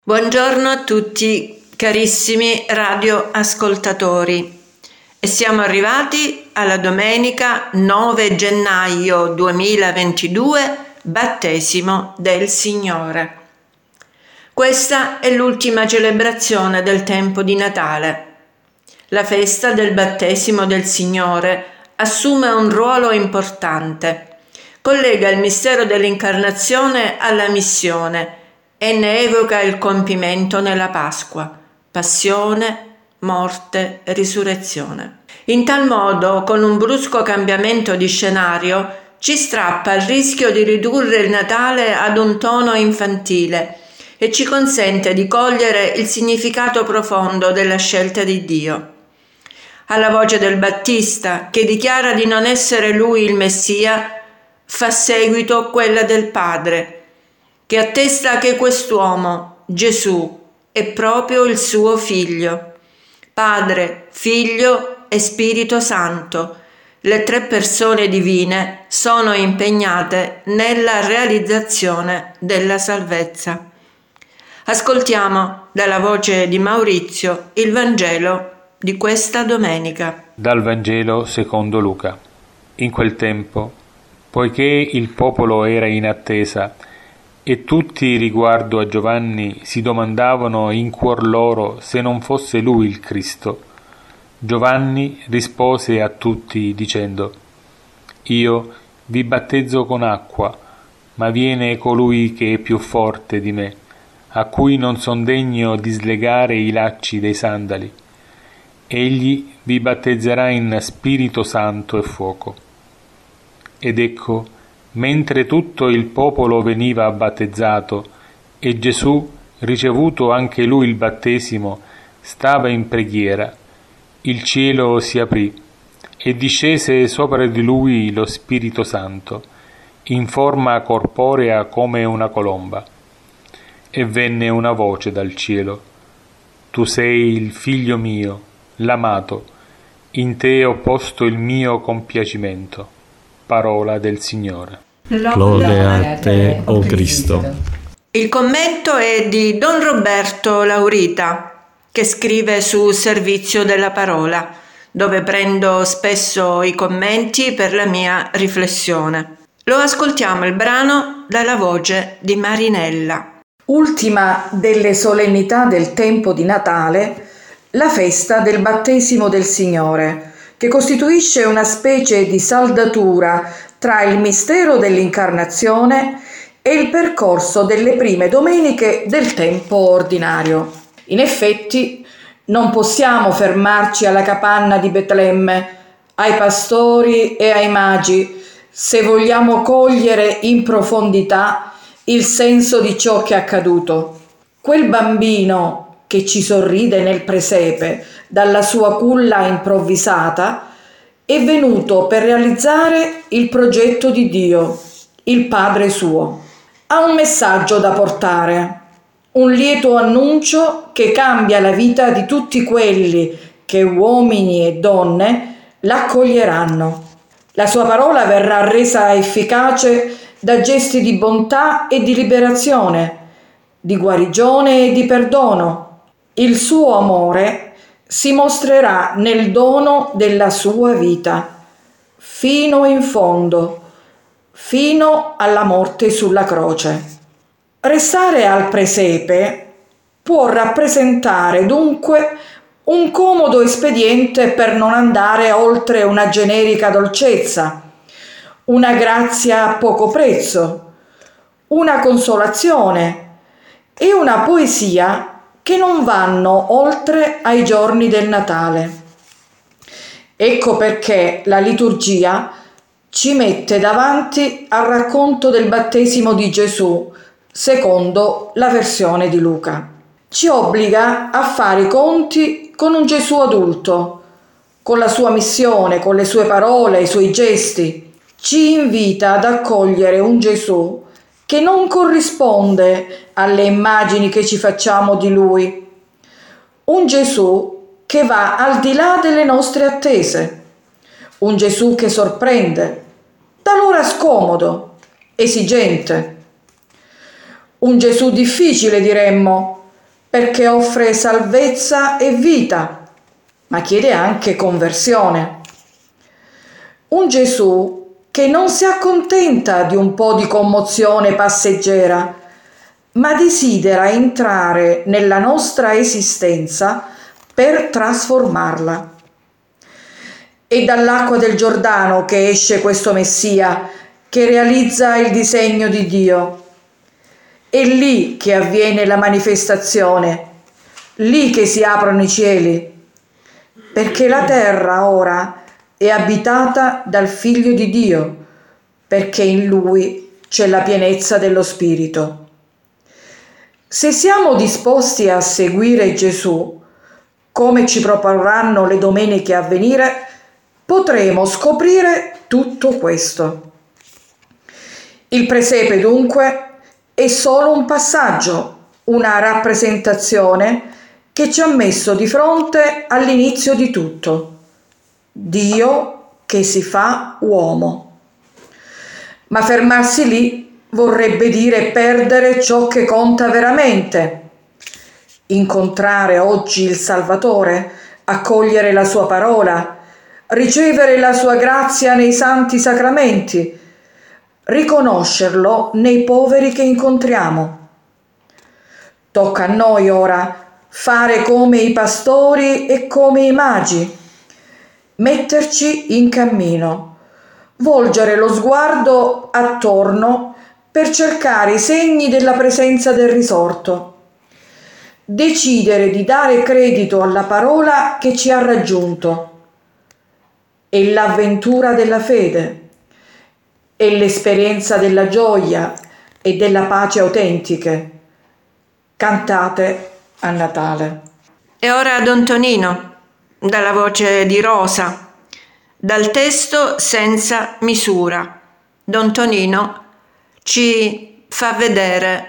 Buongiorno a tutti carissimi radioascoltatori e siamo arrivati alla domenica 9 gennaio 2022, battesimo del Signore. Questa è l'ultima celebrazione del tempo di Natale. La festa del battesimo del Signore assume un ruolo importante. Collega il mistero dell'incarnazione alla missione e ne evoca il compimento nella Pasqua, passione, morte, risurrezione. In tal modo, con un brusco cambiamento di scenario, ci strappa il rischio di ridurre il Natale ad un tono infantile e ci consente di cogliere il significato profondo della scelta di Dio. Alla voce del Battista, che dichiara di non essere lui il Messia, fa seguito quella del Padre, che attesta che quest'uomo, Gesù, è proprio il suo Figlio. Padre, Figlio e Spirito Santo, le tre persone divine, sono impegnate nella realizzazione della salvezza. Ascoltiamo dalla voce di Maurizio il Vangelo di questa domenica. Dal Vangelo secondo Luca. In quel tempo, poiché il popolo era in attesa, e tutti riguardo a Giovanni si domandavano in cuor loro se non fosse lui il Cristo, Giovanni rispose a tutti dicendo: Io vi battezzo con acqua, ma viene colui che è più forte di me, a cui non son degno di slegare i lacci dei sandali. Egli vi battezzerà in Spirito Santo e fuoco. Ed ecco, mentre tutto il popolo veniva battezzato e Gesù, ricevuto anche lui il battesimo, stava in preghiera, il cielo si aprì e discese sopra di lui lo Spirito Santo, in forma corporea come una colomba. E venne una voce dal cielo: Tu sei il Figlio mio, l'amato, in te ho posto il mio compiacimento. Parola del Signore. Lode a te, o Cristo. Il commento è di Don Roberto Laurita, che scrive su Servizio della Parola, dove prendo spesso i commenti per la mia riflessione. Lo ascoltiamo il brano dalla voce di Marinella. Ultima delle solennità del tempo di Natale, la festa del battesimo del Signore, che costituisce una specie di saldatura tra il mistero dell'incarnazione e il percorso delle prime domeniche del tempo ordinario. In effetti, non possiamo fermarci alla capanna di Betlemme, ai pastori e ai magi, se vogliamo cogliere in profondità il senso di ciò che è accaduto. Quel bambino che ci sorride nel presepe dalla sua culla improvvisata è venuto per realizzare il progetto di Dio, il Padre suo. Ha un messaggio da portare, un lieto annuncio che cambia la vita di tutti quelli che, uomini e donne, l'accoglieranno. La sua parola verrà resa efficace da gesti di bontà e di liberazione, di guarigione e di perdono. Il suo amore si mostrerà nel dono della sua vita, fino in fondo, fino alla morte sulla croce. Restare al presepe può rappresentare dunque un comodo espediente per non andare oltre una generica dolcezza, una grazia a poco prezzo, una consolazione e una poesia che non vanno oltre ai giorni del Natale. Ecco perché la liturgia ci mette davanti al racconto del battesimo di Gesù, secondo la versione di Luca. Ci obbliga a fare i conti con un Gesù adulto, con la sua missione, con le sue parole, i suoi gesti. Ci invita ad accogliere un Gesù che non corrisponde alle immagini che ci facciamo di lui. Un Gesù che va al di là delle nostre attese. Un Gesù che sorprende, talora scomodo, esigente. Un Gesù difficile, diremmo, perché offre salvezza e vita, ma chiede anche conversione. Un Gesù che non si accontenta di un po' di commozione passeggera, ma desidera entrare nella nostra esistenza per trasformarla. È dall'acqua del Giordano che esce questo Messia che realizza il disegno di Dio. È lì che avviene la manifestazione, lì che si aprono i cieli, perché la terra ora è abitata dal Figlio di Dio, perché in Lui c'è la pienezza dello Spirito. Se siamo disposti a seguire Gesù, come ci proporranno le domeniche a venire, potremo scoprire tutto questo. Il presepe, dunque, è solo un passaggio, una rappresentazione che ci ha messo di fronte all'inizio di tutto. Dio che si fa uomo. Ma fermarsi lì vorrebbe dire perdere ciò che conta veramente. Incontrare oggi il Salvatore, accogliere la sua parola, ricevere la sua grazia nei santi sacramenti, riconoscerlo nei poveri che incontriamo. Tocca a noi ora fare come i pastori e come i magi, metterci in cammino, volgere lo sguardo attorno per cercare i segni della presenza del risorto, decidere di dare credito alla parola che ci ha raggiunto. È l'avventura della fede, è l'esperienza della gioia e della pace autentiche, cantate a Natale. E ora Don Tonino, dalla voce di Rosa, dal testo Senza misura. Don Tonino ci fa vedere,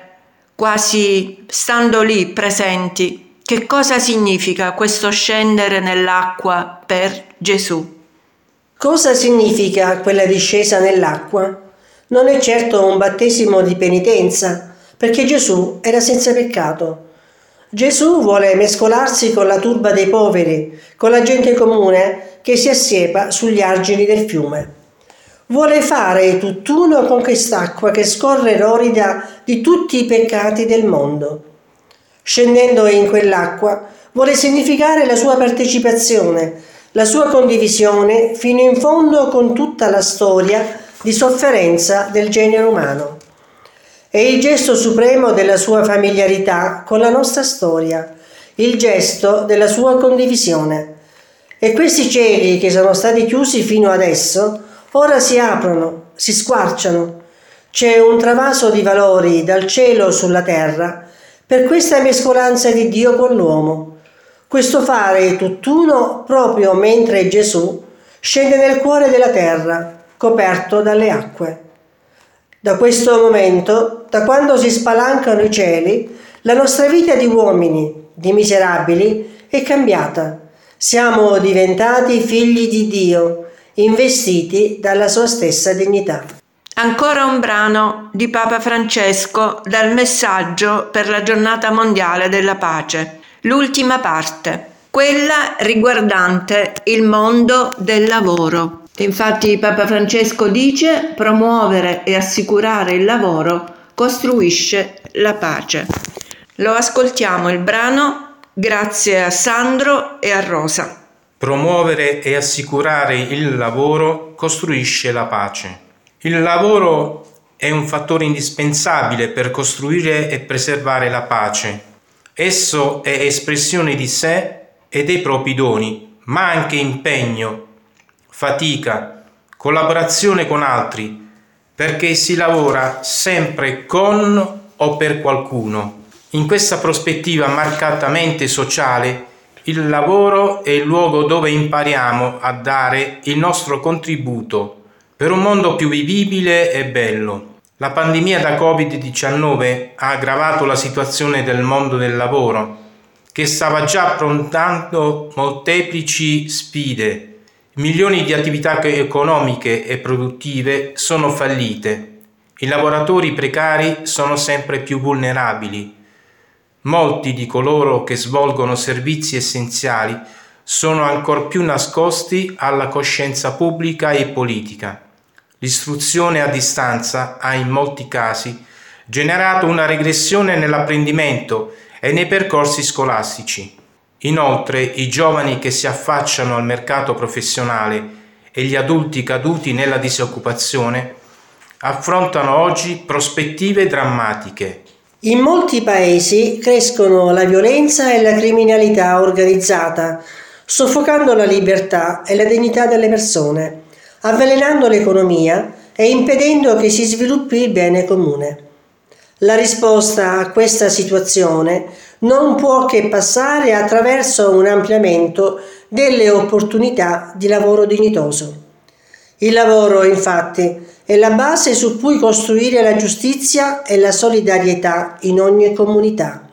quasi stando lì presenti, che cosa significa questo scendere nell'acqua per Gesù. Cosa significa quella discesa nell'acqua? Non è certo un battesimo di penitenza, perché Gesù era senza peccato. Gesù vuole mescolarsi con la turba dei poveri, con la gente comune che si assiepa sugli argini del fiume. Vuole fare tutt'uno con quest'acqua che scorre rorida di tutti i peccati del mondo. Scendendo in quell'acqua vuole significare la sua partecipazione, la sua condivisione fino in fondo con tutta la storia di sofferenza del genere umano. È il gesto supremo della sua familiarità con la nostra storia, il gesto della sua condivisione. E questi cieli che sono stati chiusi fino adesso, ora si aprono, si squarciano. C'è un travaso di valori dal cielo sulla terra per questa mescolanza di Dio con l'uomo. Questo fare tutt'uno proprio mentre Gesù scende nel cuore della terra, coperto dalle acque. Da questo momento, da quando si spalancano i cieli, la nostra vita di uomini, di miserabili, è cambiata. Siamo diventati figli di Dio, investiti dalla sua stessa dignità. Ancora un brano di Papa Francesco dal messaggio per la giornata mondiale della pace. L'ultima parte, quella riguardante il mondo del lavoro. Infatti Papa Francesco dice: promuovere e assicurare il lavoro costruisce la pace. Lo ascoltiamo il brano grazie a Sandro e a Rosa. Promuovere e assicurare il lavoro costruisce la pace. Il lavoro è un fattore indispensabile per costruire e preservare la pace. Esso è espressione di sé e dei propri doni, ma anche impegno, fatica, collaborazione con altri, perché si lavora sempre con o per qualcuno. In questa prospettiva marcatamente sociale, il lavoro è il luogo dove impariamo a dare il nostro contributo per un mondo più vivibile e bello. La pandemia da Covid-19 ha aggravato la situazione del mondo del lavoro, che stava già affrontando molteplici sfide. Milioni di attività economiche e produttive sono fallite. I lavoratori precari sono sempre più vulnerabili. Molti di coloro che svolgono servizi essenziali sono ancor più nascosti alla coscienza pubblica e politica. L'istruzione a distanza ha in molti casi generato una regressione nell'apprendimento e nei percorsi scolastici. Inoltre, i giovani che si affacciano al mercato professionale e gli adulti caduti nella disoccupazione affrontano oggi prospettive drammatiche. In molti paesi crescono la violenza e la criminalità organizzata, soffocando la libertà e la dignità delle persone, avvelenando l'economia e impedendo che si sviluppi il bene comune. La risposta a questa situazione non può che passare attraverso un ampliamento delle opportunità di lavoro dignitoso. Il lavoro, infatti, è la base su cui costruire la giustizia e la solidarietà in ogni comunità.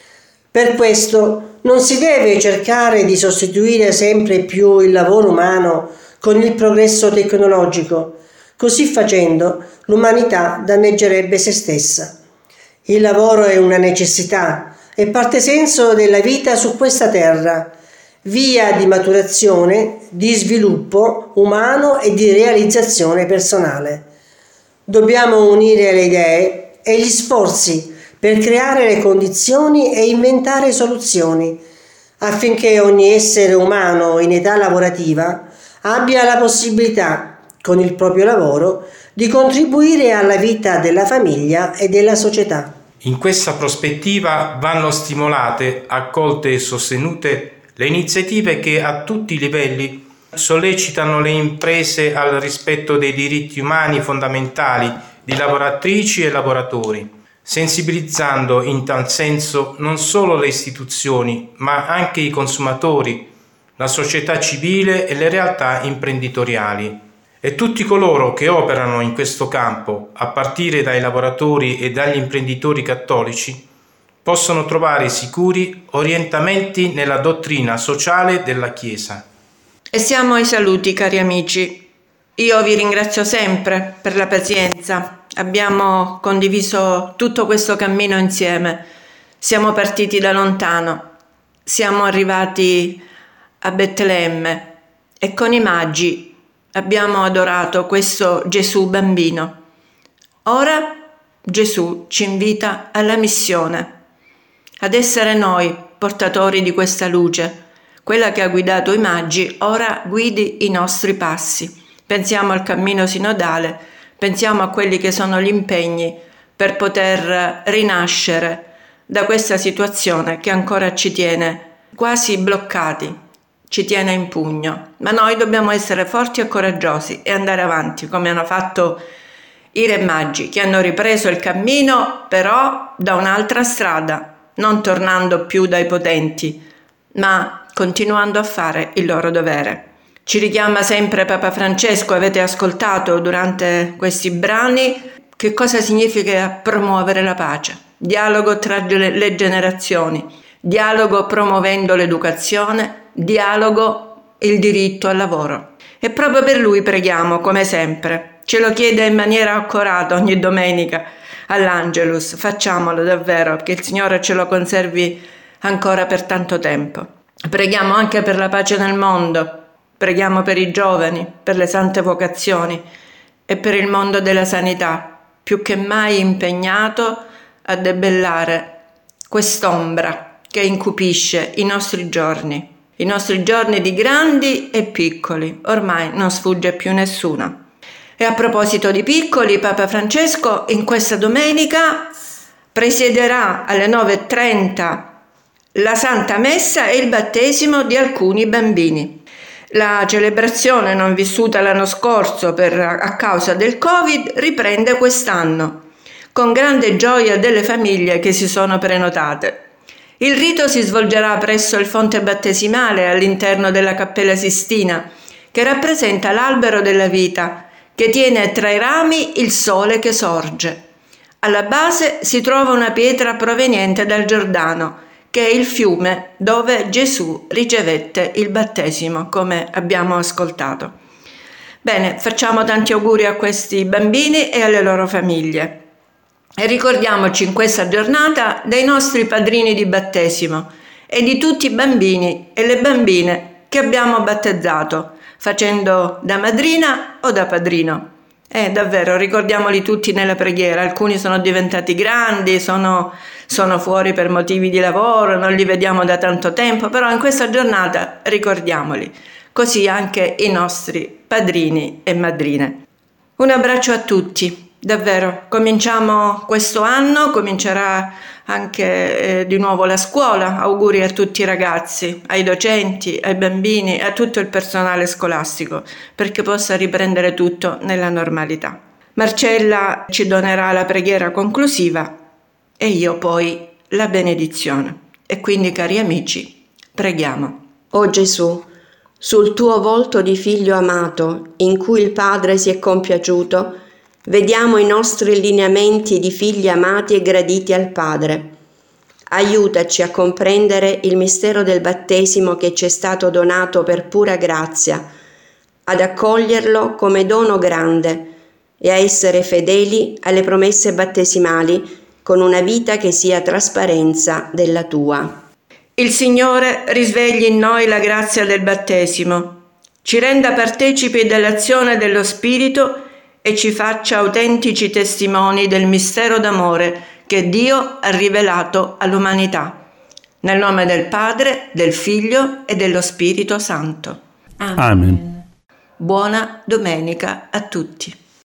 Per questo non si deve cercare di sostituire sempre più il lavoro umano con il progresso tecnologico. Così facendo, l'umanità danneggerebbe se stessa. Il lavoro è una necessità, è parte senso della vita su questa terra, via di maturazione, di sviluppo umano e di realizzazione personale. Dobbiamo unire le idee e gli sforzi per creare le condizioni e inventare soluzioni, affinché ogni essere umano in età lavorativa abbia la possibilità, con il proprio lavoro, di contribuire alla vita della famiglia e della società. In questa prospettiva vanno stimolate, accolte e sostenute le iniziative che a tutti i livelli sollecitano le imprese al rispetto dei diritti umani fondamentali di lavoratrici e lavoratori, sensibilizzando in tal senso non solo le istituzioni, ma anche i consumatori, la società civile e le realtà imprenditoriali. E tutti coloro che operano in questo campo, a partire dai lavoratori e dagli imprenditori cattolici, possono trovare sicuri orientamenti nella dottrina sociale della Chiesa. E siamo ai saluti, cari amici. Io vi ringrazio sempre per la pazienza. Abbiamo condiviso tutto questo cammino insieme. Siamo partiti da lontano. Siamo arrivati a Betlemme e con i magi abbiamo adorato questo Gesù bambino. Ora Gesù ci invita alla missione, ad essere noi portatori di questa luce. Quella che ha guidato i magi ora guidi i nostri passi. Pensiamo al cammino sinodale, pensiamo a quelli che sono gli impegni per poter rinascere da questa situazione che ancora ci tiene quasi bloccati, ci tiene in pugno. Ma noi dobbiamo essere forti e coraggiosi e andare avanti, come hanno fatto i re magi, che hanno ripreso il cammino però da un'altra strada, non tornando più dai potenti, ma continuando a fare il loro dovere. Ci richiama sempre Papa Francesco, avete ascoltato durante questi brani che cosa significa promuovere la pace, dialogo tra le generazioni, dialogo promuovendo l'educazione, dialogo il diritto al lavoro. E proprio per lui preghiamo come sempre, ce lo chiede in maniera accorata ogni domenica all'Angelus, facciamolo davvero, che il Signore ce lo conservi ancora per tanto tempo. Preghiamo anche per la pace nel mondo, preghiamo per i giovani, per le sante vocazioni e per il mondo della sanità, più che mai impegnato a debellare quest'ombra che incupisce i nostri giorni di grandi e piccoli, ormai non sfugge più nessuno. E a proposito di piccoli, Papa Francesco in questa domenica presiederà alle 9:30 la Santa Messa e il battesimo di alcuni bambini. La celebrazione non vissuta l'anno scorso a causa del Covid riprende quest'anno, con grande gioia delle famiglie che si sono prenotate. Il rito si svolgerà presso il fonte battesimale all'interno della Cappella Sistina, che rappresenta l'albero della vita, che tiene tra i rami il sole che sorge. Alla base si trova una pietra proveniente dal Giordano, che è il fiume dove Gesù ricevette il battesimo, come abbiamo ascoltato. Bene, facciamo tanti auguri a questi bambini e alle loro famiglie. E ricordiamoci in questa giornata dei nostri padrini di battesimo e di tutti i bambini e le bambine che abbiamo battezzato, facendo da madrina o da padrino. Davvero, ricordiamoli tutti nella preghiera. Alcuni sono diventati grandi, sono fuori per motivi di lavoro, non li vediamo da tanto tempo, però in questa giornata ricordiamoli, così anche i nostri padrini e madrine. Un abbraccio a tutti, davvero. Cominciamo questo anno, comincerà anche di nuovo la scuola. Auguri a tutti i ragazzi, ai docenti, ai bambini, a tutto il personale scolastico, perché possa riprendere tutto nella normalità. Marcella ci donerà la preghiera conclusiva e io poi la benedizione. E quindi, cari amici, preghiamo. O Gesù, sul tuo volto di figlio amato, in cui il Padre si è compiaciuto, vediamo i nostri lineamenti di figli amati e graditi al Padre. Aiutaci a comprendere il mistero del battesimo che ci è stato donato per pura grazia, ad accoglierlo come dono grande e a essere fedeli alle promesse battesimali con una vita che sia trasparenza della tua. Il Signore risvegli in noi la grazia del battesimo, ci renda partecipi dell'azione dello Spirito e ci faccia autentici testimoni del mistero d'amore che Dio ha rivelato all'umanità. Nel nome del Padre, del Figlio e dello Spirito Santo. Amen. Buona domenica a tutti.